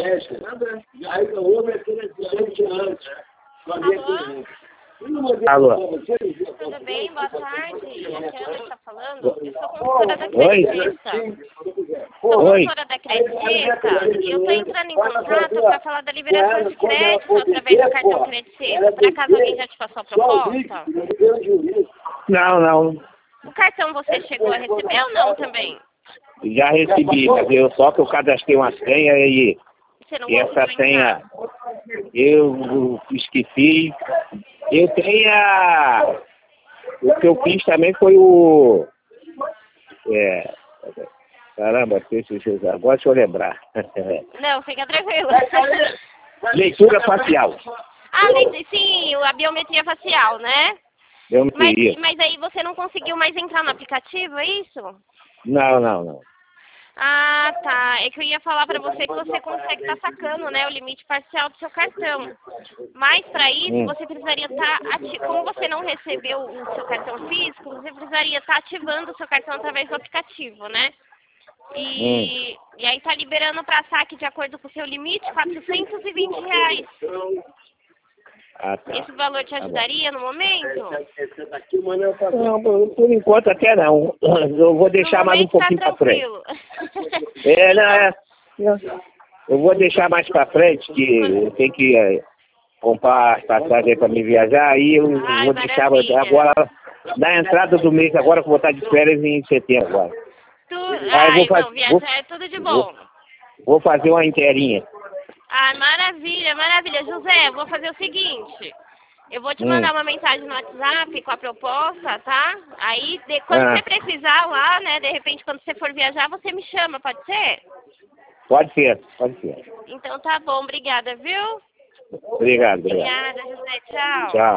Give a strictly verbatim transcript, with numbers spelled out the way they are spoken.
teste. Aí não houve aquele acidente antes. Alô? Tudo bem? Boa tarde. É a Câmara que está falando. Eu sou consultora da Credita. Sou Oi. consultora da Credita e eu estou entrando em contato para falar da liberação de crédito através do cartão Credita. Por acaso alguém já te passou a proposta? Não, não. O cartão você chegou a receber ou não também? Já recebi, mas eu só que eu cadastrei uma senha e, Você não e essa conseguiu senha entrar? eu esqueci. Eu tenho a... O que eu fiz também foi o... É... Caramba, deixa eu... agora deixa eu lembrar. Não, fica tranquilo. Leitura facial. Ah, le- sim, a biometria facial, né? Eu não Mas, queria. mas aí você não conseguiu mais entrar no aplicativo, é isso? Não, não, não. Ah, tá. É que eu ia falar pra você que você consegue estar sacando, né, o limite parcial do seu cartão. Mas para isso Hum. você precisaria estar, ati- como você não recebeu o seu cartão físico, você precisaria estar ativando o seu cartão através do aplicativo, né? E, Hum. e aí tá liberando para saque de acordo com o seu limite, quatrocentos e vinte reais. Ah, tá. Esse valor te Tá bom. ajudaria no momento? Não, por por enquanto até não. Eu vou deixar No mais um momento tá pouquinho para frente. tranquilo. É, não, é. Eu vou deixar mais para frente, que eu tenho que é, comprar as passagens para me viajar, aí eu Ai, vou deixar maravilha. agora, na entrada do mês, agora que eu vou estar de férias em setembro agora. Tu... Aí eu Ai, vou, faz... não, viajar vou, é tudo de vou, bom. vou fazer uma inteirinha. Ah, maravilha, maravilha. José, eu vou fazer o seguinte. Eu vou te Hum. mandar uma mensagem no WhatsApp com a proposta, tá? Aí, de, quando Ah. você precisar lá, né, de repente, quando você for viajar, você me chama, pode ser? Pode ser, pode ser. Então tá bom, obrigada, viu? Obrigado, obrigado. Obrigada, José, tchau. Tchau.